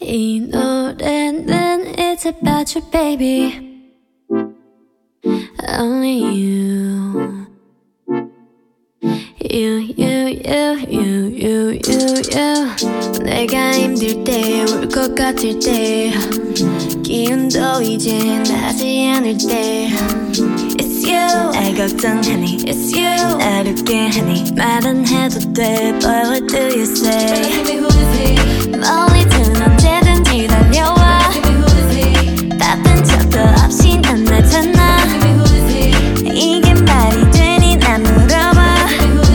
이 노래는 It's about you baby Only you 내가 힘들 때 울 것 같을 때 기운도 이제 나지 않을 때 It's you 날 걱정하니 It's you 날 웃게 하니 말은 해도 돼 But what do you say 멀리든 언제든지 달려와 바쁜 척도 없이 난 나타나 이게 말이 되니 난 물어봐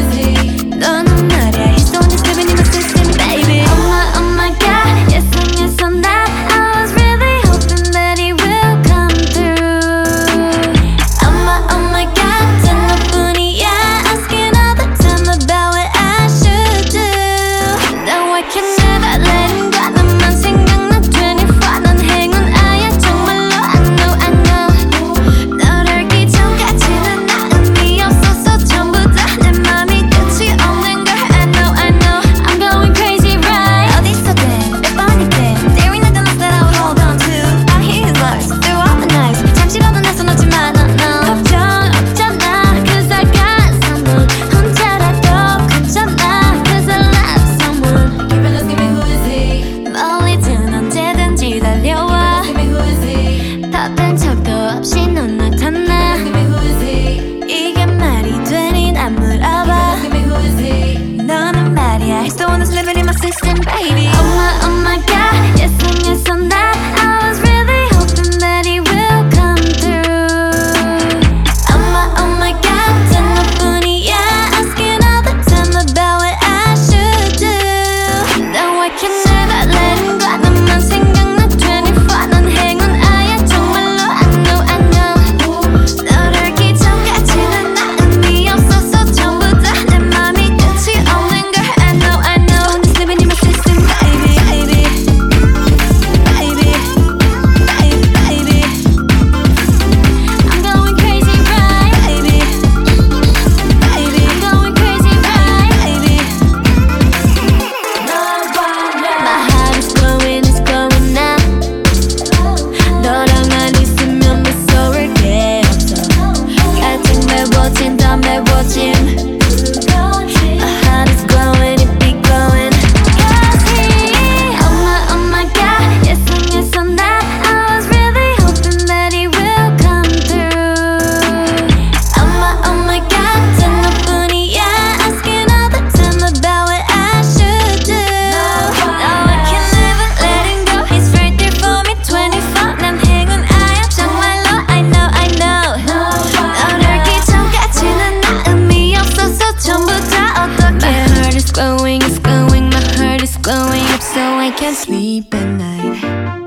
너는 말야 He's the one that's living in my system baby Oh my god Yes and yes on that I was really hoping that he will come through Oh my god 단 너뿐이야 Asking all the time about what I should do No I can never let him go 너만 생각나 24 넌 행운아야 정말로 I know 널 알기 전까지는 나 의미 없었어 전부 다 내 맘이 끝이 없는 걸 I know I'm going crazy right 어디서든 몇 번이든 There ain't nothing else that I would hold on to I hear his voice through all the nights 잠시라도 나서 놓지만 no 걱정 없잖아 Cause I got someone 혼자라도 괜찮아 Cause I love someone Let's give me who is he 멀리든 언제든지 달려와 Let's give me who is he 바쁜 척도 없이 넌 나타나 Let's give me who is he 이게 말이 되니 난 물어봐 Let's give me who is he 너는 말이야 He's the one that's living in my system baby Oh my god Yes and yes on that I was really hoping that he will come through Oh my god 단 너뿐이야 Asking all the time about what I should do No I can never let him go 너만 생각나 24 넌 행운아야 정말로 I know 널 알기 전까지는 나 의미 없었어 전부 다 내 맘이 끝이 없는 걸 I know I'm just living in my system baby baby I'm going crazy right baby I'm going crazy right baby My heart is glowing it's glowing now 너랑만 있으면 무서울 게 없어 가득 메워진 더 메워진 My heart is glowing it be glowing Cause he Oh my god Yes and yes on that I was really hoping that he will come through Oh my god 단 너뿐이야 Asking all the time about what I should do No I can never let him go He's right there for me 24 난 행운아야 정말로 I know 널 알기 전까지는 나 의미 없었어 전부 다 어떡해 My heart is glowing it's glowing My heart is glowing up so I can't sleep at night